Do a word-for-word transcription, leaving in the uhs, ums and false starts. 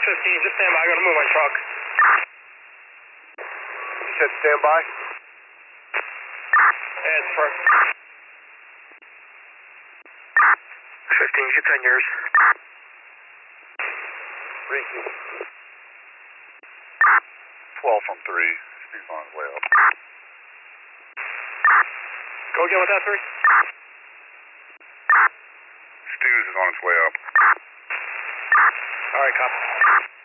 fifteen, just stand by. I'm going to move my truck. You said stand by? Yeah, it's first. fifteen, get ten yours. Ricky. twelve from three. Steve's on his way up. Go again with that, three. Steve's is on his way up. All right, copy.